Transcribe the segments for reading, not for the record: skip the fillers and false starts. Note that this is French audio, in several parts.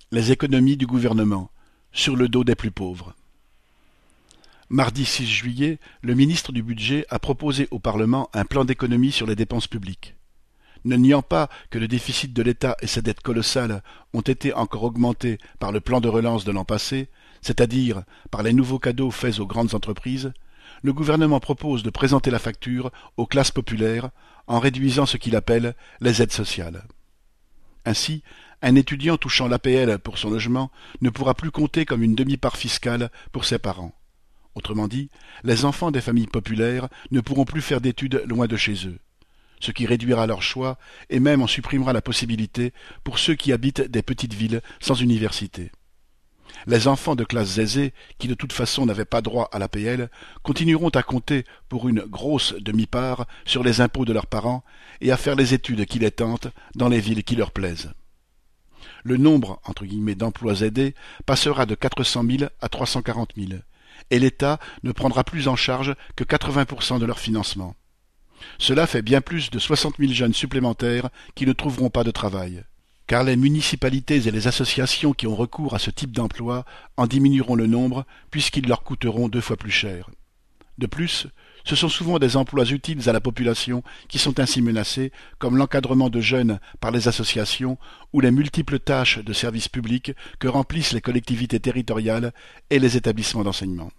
Les économies du gouvernement, sur le dos des plus pauvres. Mardi 6 juillet, le ministre du Budget a proposé au Parlement un plan d'économie sur les dépenses publiques. Ne niant pas que le déficit de l'État et sa dette colossale ont été encore augmentés par le plan de relance de l'an passé, c'est-à-dire par les nouveaux cadeaux faits aux grandes entreprises, le gouvernement propose de présenter la facture aux classes populaires en réduisant ce qu'il appelle les aides sociales. Ainsi, un étudiant touchant l'APL pour son logement ne pourra plus compter comme une demi-part fiscale pour ses parents. Autrement dit, les enfants des familles populaires ne pourront plus faire d'études loin de chez eux, ce qui réduira leur choix et même en supprimera la possibilité pour ceux qui habitent des petites villes sans université. Les enfants de classes aisées, qui de toute façon n'avaient pas droit à l'APL, continueront à compter pour une grosse demi-part sur les impôts de leurs parents et à faire les études qui les tentent dans les villes qui leur plaisent. Le nombre entre guillemets d'emplois aidés passera de 400 000 à 340 000, et l'État ne prendra plus en charge que 80% de leur financement. Cela fait bien plus de 60 000 jeunes supplémentaires qui ne trouveront pas de travail, car les municipalités et les associations qui ont recours à ce type d'emploi en diminueront le nombre puisqu'ils leur coûteront 2 fois plus cher. De plus, ce sont souvent des emplois utiles à la population qui sont ainsi menacés, comme l'encadrement de jeunes par les associations ou les multiples tâches de service public que remplissent les collectivités territoriales et les établissements d'enseignement.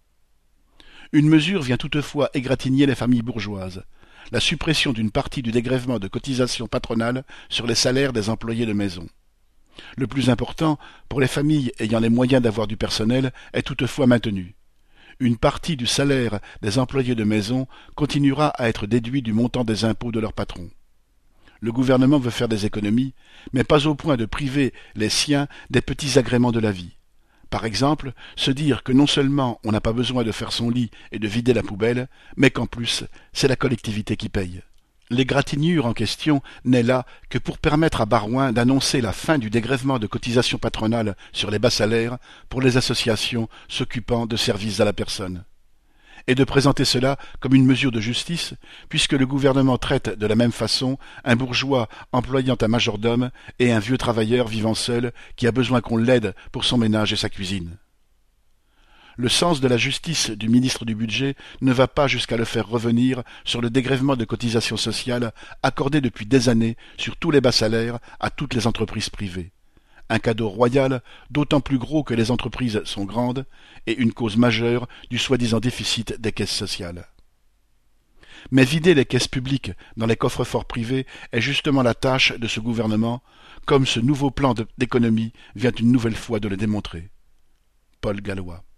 Une mesure vient toutefois égratigner les familles bourgeoises, la suppression d'une partie du dégrèvement de cotisations patronales sur les salaires des employés de maison. Le plus important, pour les familles ayant les moyens d'avoir du personnel, est toutefois maintenu. Une partie du salaire des employés de maison continuera à être déduit du montant des impôts de leurs patrons. Le gouvernement veut faire des économies, mais pas au point de priver les siens des petits agréments de la vie. Par exemple, se dire que non seulement on n'a pas besoin de faire son lit et de vider la poubelle, mais qu'en plus, c'est la collectivité qui paye. L'égratignure en question n'est là que pour permettre à Barouin d'annoncer la fin du dégrèvement de cotisations patronales sur les bas salaires pour les associations s'occupant de services à la personne. Et de présenter cela comme une mesure de justice, puisque le gouvernement traite de la même façon un bourgeois employant un majordome et un vieux travailleur vivant seul qui a besoin qu'on l'aide pour son ménage et sa cuisine. Le sens de la justice du ministre du Budget ne va pas jusqu'à le faire revenir sur le dégrèvement de cotisations sociales accordé depuis des années sur tous les bas salaires à toutes les entreprises privées. Un cadeau royal, d'autant plus gros que les entreprises sont grandes, et une cause majeure du soi-disant déficit des caisses sociales. Mais vider les caisses publiques dans les coffres-forts privés est justement la tâche de ce gouvernement, comme ce nouveau plan d'économie vient une nouvelle fois de le démontrer. Paul Gallois.